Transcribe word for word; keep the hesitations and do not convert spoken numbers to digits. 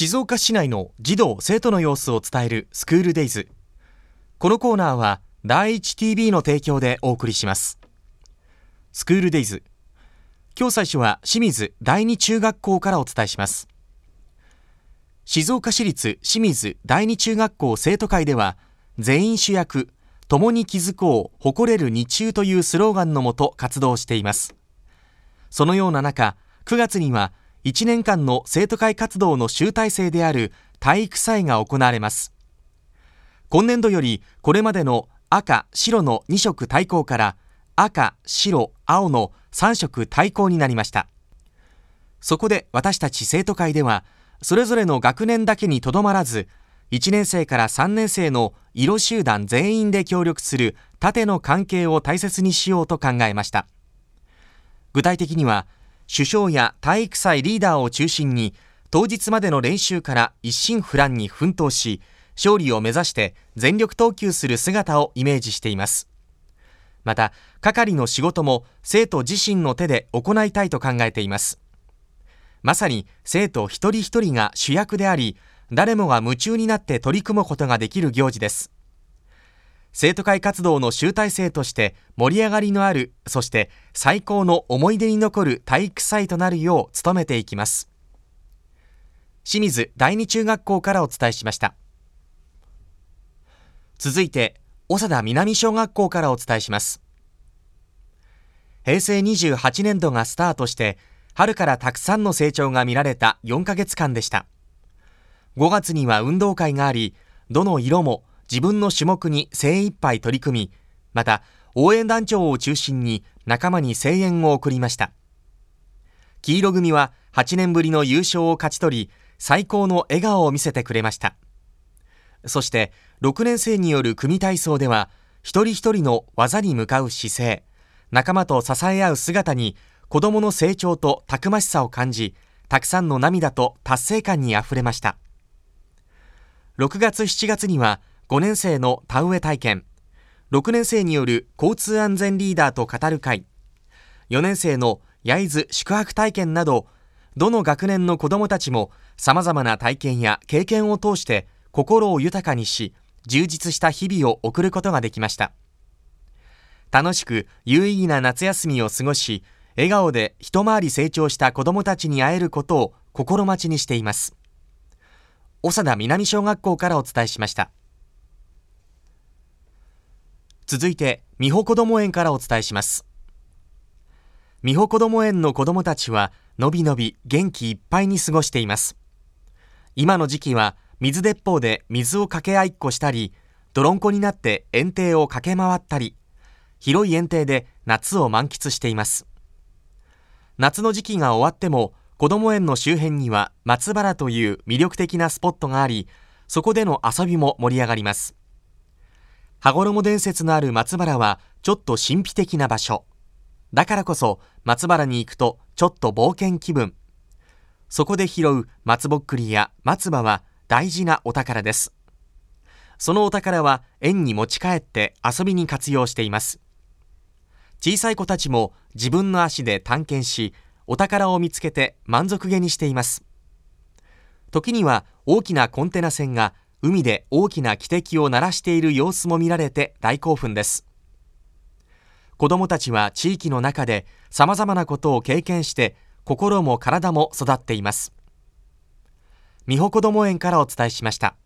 静岡市内の児童生徒の様子を伝えるスクールデイズ。このコーナーは第一 ティービー の提供でお送りします。スクールデイズ、今日最初は清水第二中学校からお伝えします。静岡市立清水第二中学校生徒会では、全員主役、共に気づこう誇れる日中というスローガンのもと活動しています。そのような中、くがつにはいちねんかんの生徒会活動の集大成である体育祭が行われます。今年度よりこれまでの赤・白のに色対抗から赤・白・青のさん色対抗になりました。そこで私たち生徒会では、それぞれの学年だけにとどまらず、いちねん生からさんねん生の色集団全員で協力する縦の関係を大切にしようと考えました。具体的には、主将や体育祭リーダーを中心に、当日までの練習から一心不乱に奮闘し、勝利を目指して全力投球する姿をイメージしています。また、係の仕事も生徒自身の手で行いたいと考えています。まさに生徒一人一人が主役であり、誰もが夢中になって取り組むことができる行事です。生徒会活動の集大成として盛り上がりのある、そして最高の思い出に残る体育祭となるよう努めていきます。清水第二中学校からお伝えしました。続いて、長田南小学校からお伝えします。へいせいにじゅうはちねんどがスタートして、春からたくさんの成長が見られたよんかげつかんでした。ごがつには運動会があり、どの色も自分の種目に精一杯取り組み、また応援団長を中心に仲間に声援を送りました。黄色組ははちねんぶりの優勝を勝ち取り、最高の笑顔を見せてくれました。そしてろくねん生による組体操では、一人一人の技に向かう姿勢、仲間と支え合う姿に子どもの成長とたくましさを感じ、たくさんの涙と達成感にあふれました。ろくがつしちがつにはごねん生の田植え体験、ろくねん生による交通安全リーダーと語る会、よねん生の焼津宿泊体験など、どの学年の子どもたちも様々な体験や経験を通して心を豊かにし、充実した日々を送ることができました。楽しく有意義な夏休みを過ごし、笑顔で一回り成長した子どもたちに会えることを心待ちにしています。長田南小学校からお伝えしました。続いて、美保こども園からお伝えします。美保こども園の子どもたちは、のびのび元気いっぱいに過ごしています。今の時期は、水鉄砲で水をかけ合いっこしたり、泥んこになって園庭を駆け回ったり、広い園庭で夏を満喫しています。夏の時期が終わっても、こども園の周辺には松原という魅力的なスポットがあり、そこでの遊びも盛り上がります。羽衣伝説のある松原はちょっと神秘的な場所。だからこそ松原に行くとちょっと冒険気分。そこで拾う松ぼっくりや松葉は大事なお宝です。そのお宝は園に持ち帰って遊びに活用しています。小さい子たちも自分の足で探検し、お宝を見つけて満足げにしています。時には大きなコンテナ船が海で大きな汽笛を鳴らしている様子も見られて大興奮です。子どもたちは地域の中で様々なことを経験して心も体も育っています。美保こども園からお伝えしました。